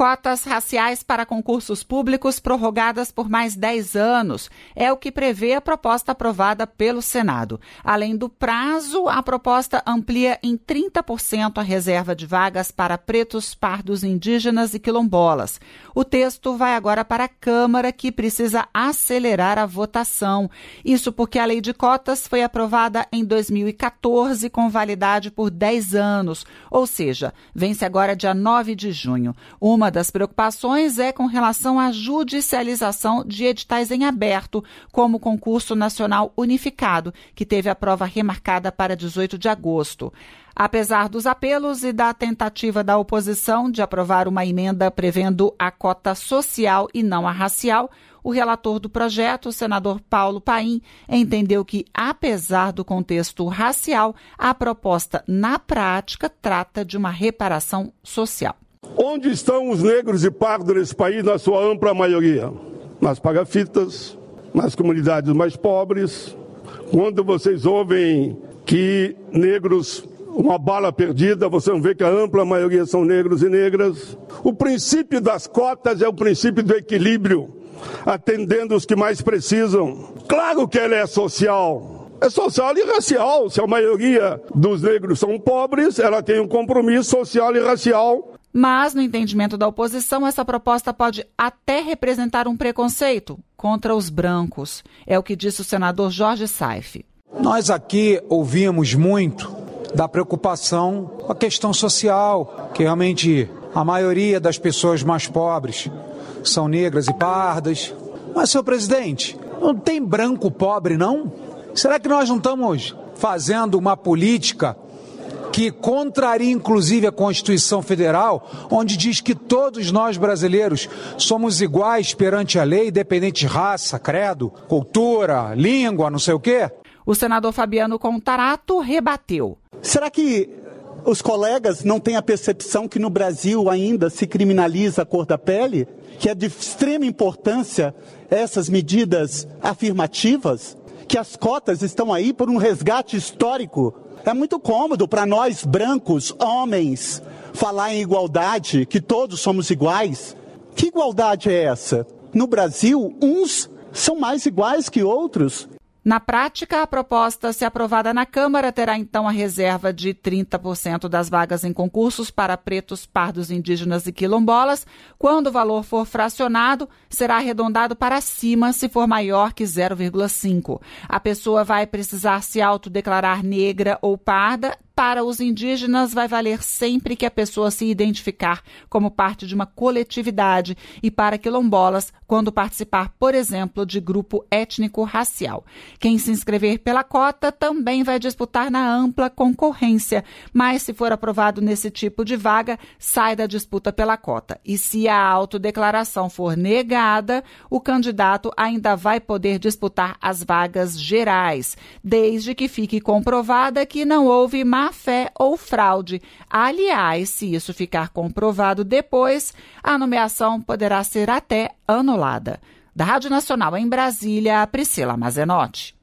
Cotas raciais para concursos públicos prorrogadas por mais 10 anos. É o que prevê a proposta aprovada pelo Senado. Além do prazo, a proposta amplia em 30% a reserva de vagas para pretos, pardos, indígenas e quilombolas. O texto vai agora para a Câmara, que precisa acelerar a votação. Isso porque a lei de cotas foi aprovada em 2014 com validade por 10 anos, ou seja, vence agora dia 9 de junho. Uma das preocupações é com relação à judicialização de editais em aberto, como o Concurso Nacional Unificado, que teve a prova remarcada para 18 de agosto. Apesar dos apelos e da tentativa da oposição de aprovar uma emenda prevendo a cota social e não a racial, o relator do projeto, o senador Paulo Paim, entendeu que, apesar do contexto racial, a proposta, na prática, trata de uma reparação social. Onde estão os negros e pardos nesse país, na sua ampla maioria? Nas pagafitas, nas comunidades mais pobres. Quando vocês ouvem que negros, uma bala perdida, você não vê que a ampla maioria são negros e negras. O princípio das cotas é o princípio do equilíbrio, atendendo os que mais precisam. Claro que ela é social. É social e racial. Se a maioria dos negros são pobres, ela tem um compromisso social e racial. Mas, no entendimento da oposição, essa proposta pode até representar um preconceito contra os brancos. É o que disse o senador Jorge Saif. Nós aqui ouvimos muito da preocupação com a questão social, que realmente a maioria das pessoas mais pobres são negras e pardas. Mas, senhor presidente, não tem branco pobre, não? Será que nós não estamos fazendo uma política que contraria inclusive a Constituição Federal, onde diz que todos nós brasileiros somos iguais perante a lei, independente de raça, credo, cultura, língua, não sei o quê? O senador Fabiano Contarato rebateu. Será que os colegas não têm a percepção que no Brasil ainda se criminaliza a cor da pele? Que é de extrema importância essas medidas afirmativas? Que as cotas estão aí por um resgate histórico? É muito cômodo para nós, brancos, homens, falar em igualdade, que todos somos iguais. Que igualdade é essa? No Brasil, uns são mais iguais que outros. Na prática, a proposta, se aprovada na Câmara, terá então a reserva de 30% das vagas em concursos para pretos, pardos, indígenas e quilombolas. Quando o valor for fracionado, será arredondado para cima se for maior que 0,5. A pessoa vai precisar se autodeclarar negra ou parda. Para os indígenas, vai valer sempre que a pessoa se identificar como parte de uma coletividade e para quilombolas, quando participar, por exemplo, de grupo étnico-racial. Quem se inscrever pela cota também vai disputar na ampla concorrência, mas se for aprovado nesse tipo de vaga, sai da disputa pela cota. E se a autodeclaração for negada, o candidato ainda vai poder disputar as vagas gerais, desde que fique comprovada que não houve má-fé ou fraude. Aliás, se isso ficar comprovado depois, a nomeação poderá ser até anulada. Da Rádio Nacional em Brasília, Priscila Mazenotti.